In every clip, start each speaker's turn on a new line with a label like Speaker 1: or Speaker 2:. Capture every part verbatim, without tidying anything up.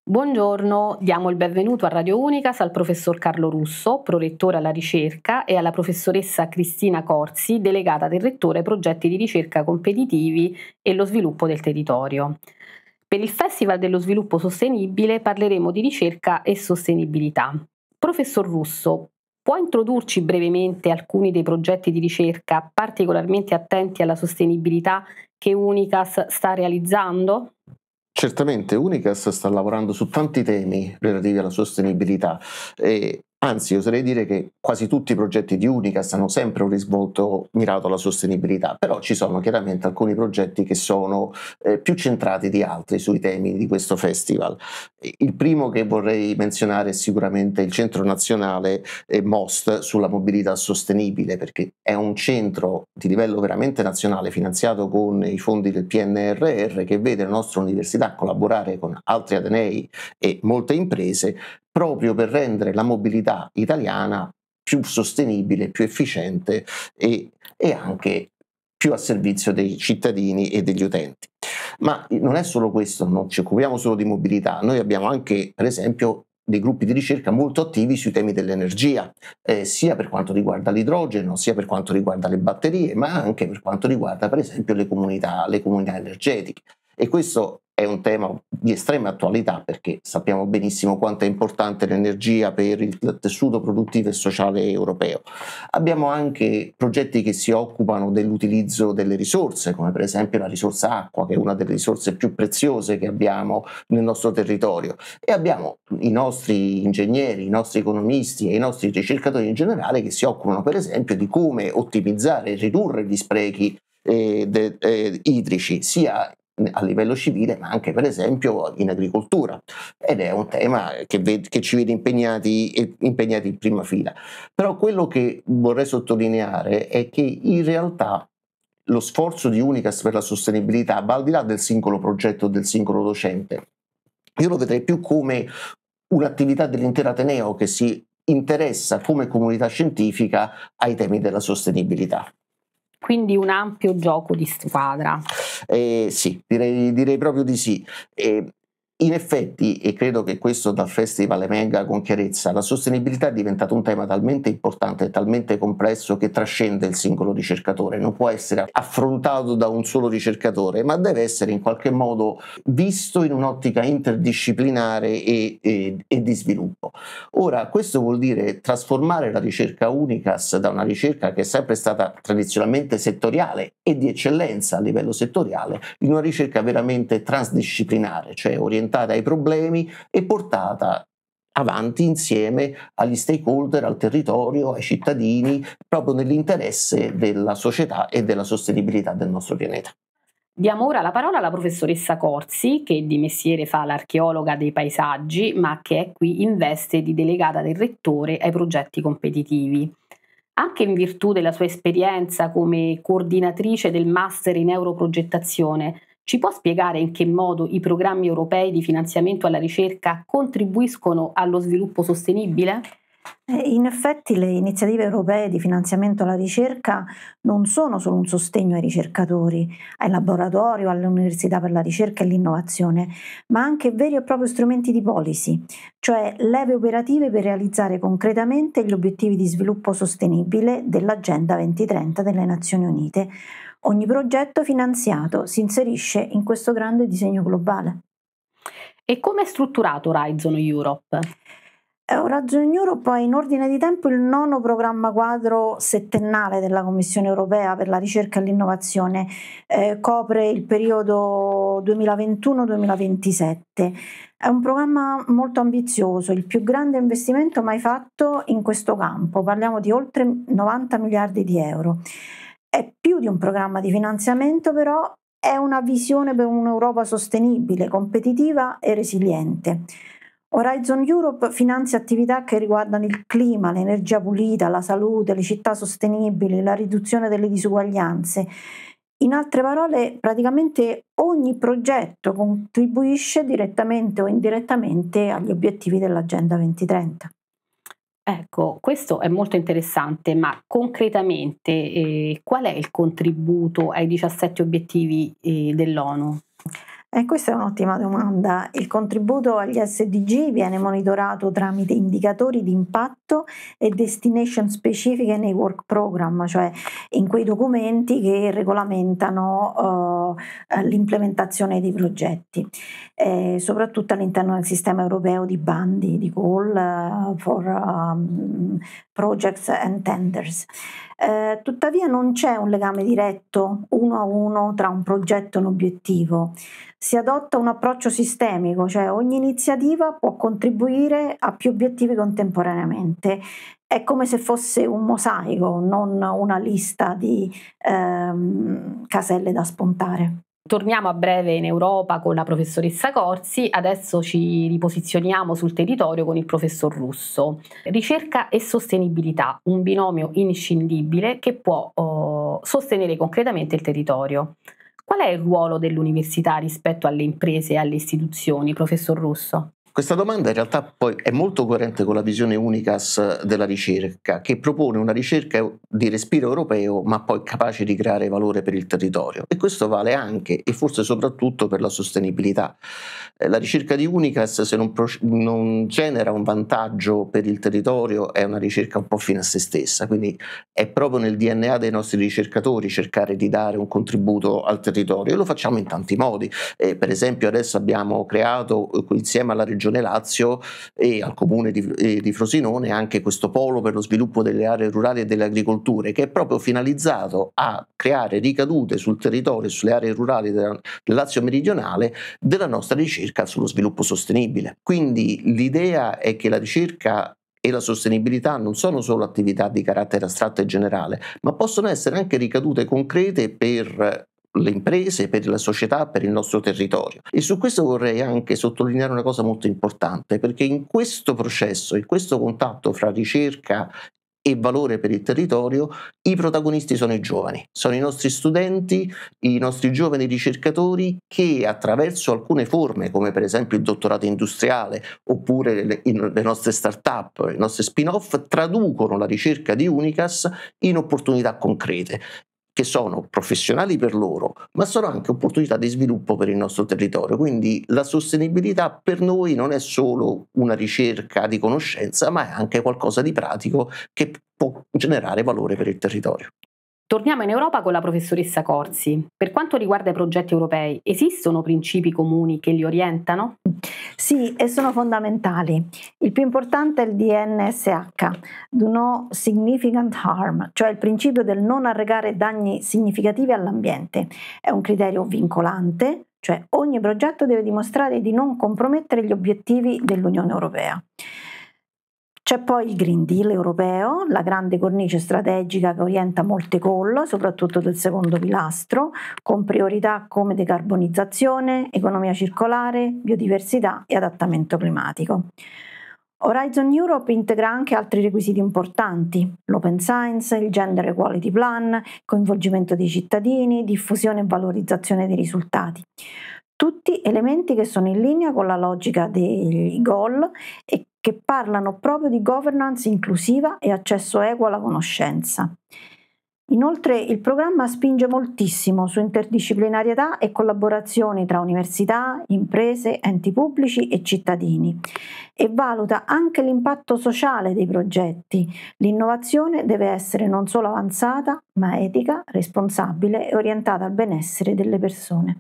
Speaker 1: Buongiorno, diamo il benvenuto a Radio Unicas al professor Carlo Russo, prorettore alla ricerca, e alla professoressa Cristina Corsi, delegata del rettore ai progetti di ricerca competitivi e lo sviluppo del territorio. Per il Festival dello Sviluppo Sostenibile parleremo di ricerca e sostenibilità. Professor Russo, può introdurci brevemente alcuni dei progetti di ricerca particolarmente attenti alla sostenibilità che Unicas sta realizzando?
Speaker 2: Certamente Unicas sta lavorando su tanti temi relativi alla sostenibilità e anzi oserei dire che quasi tutti i progetti di Unicas hanno sempre un risvolto mirato alla sostenibilità, però ci sono chiaramente alcuni progetti che sono eh, più centrati di altri sui temi di questo festival. Il primo che vorrei menzionare è sicuramente il Centro Nazionale eh, MOST sulla mobilità sostenibile, perché è un centro di livello veramente nazionale finanziato con i fondi del P N R R che vede la nostra università collaborare con altri atenei e molte imprese proprio per rendere la mobilità italiana più sostenibile, più efficiente e, e anche più a servizio dei cittadini e degli utenti. Ma non è solo questo, non ci occupiamo solo di mobilità, noi abbiamo anche, per esempio, dei gruppi di ricerca molto attivi sui temi dell'energia, eh, sia per quanto riguarda l'idrogeno, sia per quanto riguarda le batterie, ma anche per quanto riguarda, per esempio, le comunità, le comunità energetiche. E questo è un tema di estrema attualità perché sappiamo benissimo quanto è importante l'energia per il tessuto produttivo e sociale europeo. Abbiamo anche progetti che si occupano dell'utilizzo delle risorse, come per esempio la risorsa acqua, che è una delle risorse più preziose che abbiamo nel nostro territorio. E abbiamo i nostri ingegneri, i nostri economisti e i nostri ricercatori in generale che si occupano per esempio di come ottimizzare e ridurre gli sprechi eh, de, eh, idrici, sia a livello civile ma anche per esempio in agricoltura, ed è un tema che, ved- che ci vede impegnati, impegnati in prima fila. Però quello che vorrei sottolineare è che in realtà lo sforzo di Unicas per la sostenibilità va al di là del singolo progetto o del singolo docente. Io lo vedrei più come un'attività dell'intero Ateneo che si interessa come comunità scientifica ai temi della sostenibilità.
Speaker 1: Quindi un ampio gioco di squadra.
Speaker 2: Eh, sì, direi, direi proprio di sì. Eh, in effetti, e credo che questo dal festival emerga con chiarezza, la sostenibilità è diventato un tema talmente importante e talmente complesso che trascende il singolo ricercatore, non può essere affrontato da un solo ricercatore, ma deve essere in qualche modo visto in un'ottica interdisciplinare e, e, e di sviluppo. Ora, questo vuol dire trasformare la ricerca Unicas da una ricerca che è sempre stata tradizionalmente settoriale e di eccellenza a livello settoriale in una ricerca veramente transdisciplinare, cioè orientata ai problemi e portata avanti insieme agli stakeholder, al territorio, ai cittadini, proprio nell'interesse della società e della sostenibilità del nostro pianeta.
Speaker 1: Diamo ora la parola alla professoressa Corsi, che di mestiere fa l'archeologa dei paesaggi, ma che è qui in veste di delegata del rettore ai progetti competitivi. Anche in virtù della sua esperienza come coordinatrice del Master in Europrogettazione, ci può spiegare in che modo i programmi europei di finanziamento alla ricerca contribuiscono allo sviluppo sostenibile?
Speaker 3: Eh, In effetti le iniziative europee di finanziamento alla ricerca non sono solo un sostegno ai ricercatori, ai laboratori o alle università per la ricerca e l'innovazione, ma anche veri e propri strumenti di policy, cioè leve operative per realizzare concretamente gli obiettivi di sviluppo sostenibile dell'Agenda duemilatrenta delle Nazioni Unite. Ogni progetto finanziato si inserisce in questo grande disegno globale.
Speaker 1: E come è strutturato Horizon Europe?
Speaker 3: Horizon Europe è in ordine di tempo il nono programma quadro settennale della Commissione europea per la ricerca e l'innovazione, eh, copre il periodo duemilaventuno duemilaventisette. È un programma molto ambizioso, il più grande investimento mai fatto in questo campo, parliamo di oltre novanta miliardi di euro. È più di un programma di finanziamento, però è una visione per un'Europa sostenibile, competitiva e resiliente. Horizon Europe finanzia attività che riguardano il clima, l'energia pulita, la salute, le città sostenibili, la riduzione delle disuguaglianze. In altre parole, praticamente ogni progetto contribuisce direttamente o indirettamente agli obiettivi dell'Agenda duemilatrenta.
Speaker 1: Ecco, questo è molto interessante, ma concretamente eh, qual è il contributo ai diciassette obiettivi eh, dell'ONU?
Speaker 3: E questa è un'ottima domanda. Il contributo agli S D G viene monitorato tramite indicatori di impatto e destination specifiche nei work program, cioè in quei documenti che regolamentano uh, l'implementazione dei progetti, eh, soprattutto all'interno del sistema europeo di bandi, di call uh, for um, projects and tenders. Eh, tuttavia non c'è un legame diretto uno a uno tra un progetto e un obiettivo. Si adotta un approccio sistemico, cioè ogni iniziativa può contribuire a più obiettivi contemporaneamente. È come se fosse un mosaico, non una lista di ehm, caselle da spuntare.
Speaker 1: Torniamo a breve in Europa con la professoressa Corsi, adesso ci riposizioniamo sul territorio con il professor Russo. Ricerca e sostenibilità, un binomio inscindibile che può oh, sostenere concretamente il territorio. Qual è il ruolo dell'università rispetto alle imprese e alle istituzioni, professor Russo?
Speaker 2: Questa domanda in realtà poi è molto coerente con la visione Unicas della ricerca, che propone una ricerca di respiro europeo ma poi capace di creare valore per il territorio, e questo vale anche e forse soprattutto per la sostenibilità. La ricerca di Unicas, se non, pro- non genera un vantaggio per il territorio, è una ricerca un po' fine a se stessa, quindi è proprio nel D N A dei nostri ricercatori cercare di dare un contributo al territorio, e lo facciamo in tanti modi. Eh, per esempio adesso abbiamo creato insieme alla Regione Lazio e al comune di, eh, di Frosinone anche questo polo per lo sviluppo delle aree rurali e delle agricolture, che è proprio finalizzato a creare ricadute sul territorio e sulle aree rurali della, del Lazio meridionale della nostra ricerca sullo sviluppo sostenibile. Quindi l'idea è che la ricerca e la sostenibilità non sono solo attività di carattere astratto e generale, ma possono essere anche ricadute concrete per le imprese, per la società, per il nostro territorio. E su questo vorrei anche sottolineare una cosa molto importante, perché in questo processo, in questo contatto fra ricerca e valore per il territorio, i protagonisti sono i giovani, sono i nostri studenti, i nostri giovani ricercatori che attraverso alcune forme, come per esempio il dottorato industriale oppure le, le nostre start-up, i nostri spin-off, traducono la ricerca di Unicas in opportunità concrete, che sono professionali per loro, ma sono anche opportunità di sviluppo per il nostro territorio. Quindi la sostenibilità per noi non è solo una ricerca di conoscenza, ma è anche qualcosa di pratico che può generare valore per il territorio.
Speaker 1: Torniamo in Europa con la professoressa Corsi. Per quanto riguarda i progetti europei, esistono principi comuni che li orientano?
Speaker 3: Sì, e sono fondamentali. Il più importante è il D N S H, Do No Significant Harm, cioè il principio del non arrecare danni significativi all'ambiente. È un criterio vincolante, cioè ogni progetto deve dimostrare di non compromettere gli obiettivi dell'Unione Europea. C'è poi il Green Deal europeo, la grande cornice strategica che orienta molte call, soprattutto del secondo pilastro, con priorità come decarbonizzazione, economia circolare, biodiversità e adattamento climatico. Horizon Europe integra anche altri requisiti importanti: l'open science, il gender equality plan, coinvolgimento dei cittadini, diffusione e valorizzazione dei risultati. Tutti elementi che sono in linea con la logica dei goal e che parlano proprio di governance inclusiva e accesso equo alla conoscenza. Inoltre il programma spinge moltissimo su interdisciplinarietà e collaborazioni tra università, imprese, enti pubblici e cittadini, e valuta anche l'impatto sociale dei progetti. L'innovazione deve essere non solo avanzata, ma etica, responsabile e orientata al benessere delle persone.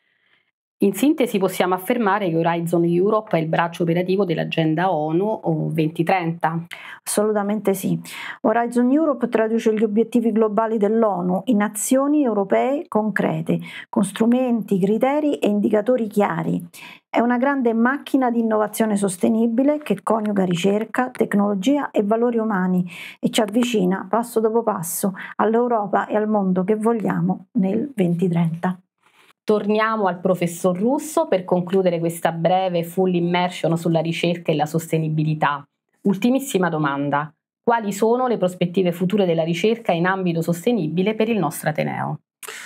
Speaker 1: In sintesi possiamo affermare che Horizon Europe è il braccio operativo dell'agenda ONU duemilatrenta.
Speaker 3: Assolutamente sì. Horizon Europe traduce gli obiettivi globali dell'ONU in azioni europee concrete, con strumenti, criteri e indicatori chiari. È una grande macchina di innovazione sostenibile che coniuga ricerca, tecnologia e valori umani e ci avvicina passo dopo passo all'Europa e al mondo che vogliamo nel duemilatrenta.
Speaker 1: Torniamo al professor Russo per concludere questa breve full immersion sulla ricerca e la sostenibilità. Ultimissima domanda: quali sono le prospettive future della ricerca in ambito sostenibile per il nostro Ateneo?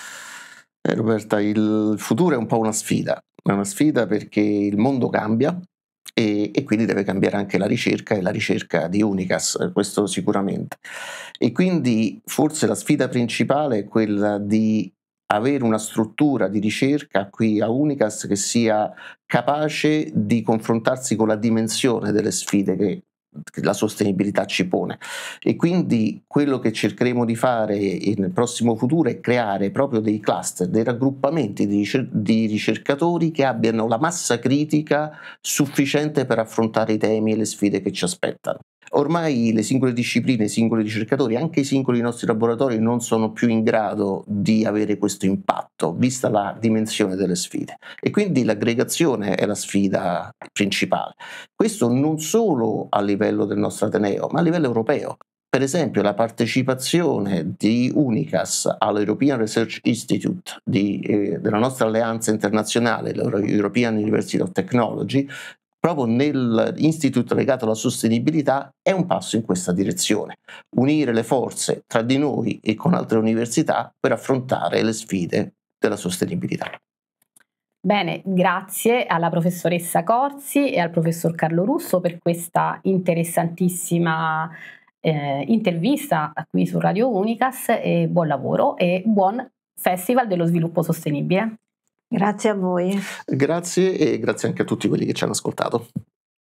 Speaker 2: Eh, Roberta, il futuro è un po' una sfida, è una sfida perché il mondo cambia e, e quindi deve cambiare anche la ricerca e la ricerca di Unicas, questo sicuramente. E quindi forse la sfida principale è quella di avere una struttura di ricerca qui a Unicas che sia capace di confrontarsi con la dimensione delle sfide che la sostenibilità ci pone, e quindi quello che cercheremo di fare nel prossimo futuro è creare proprio dei cluster, dei raggruppamenti di, ricer- di ricercatori che abbiano la massa critica sufficiente per affrontare i temi e le sfide che ci aspettano. Ormai le singole discipline, i singoli ricercatori, anche i singoli nostri laboratori non sono più in grado di avere questo impatto, vista la dimensione delle sfide, e quindi l'aggregazione è la sfida principale. Questo non solo a livello del nostro Ateneo, ma a livello europeo. Per esempio la partecipazione di Unicas all'European Research Institute, di, eh, della nostra alleanza internazionale, l'European University of Technology, proprio nell'Institute legato alla sostenibilità, è un passo in questa direzione. Unire le forze tra di noi e con altre università per affrontare le sfide della sostenibilità.
Speaker 1: Bene, grazie alla professoressa Corsi e al professor Carlo Russo per questa interessantissima eh, intervista qui su Radio Unicas, e buon lavoro e buon Festival dello Sviluppo Sostenibile.
Speaker 3: Grazie a voi.
Speaker 2: Grazie, e grazie anche a tutti quelli che ci hanno ascoltato.